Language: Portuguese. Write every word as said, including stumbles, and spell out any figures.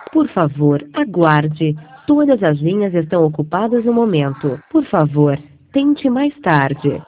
Por favor, aguarde. Todas as linhas estão ocupadas no momento. Por favor, tente mais tarde.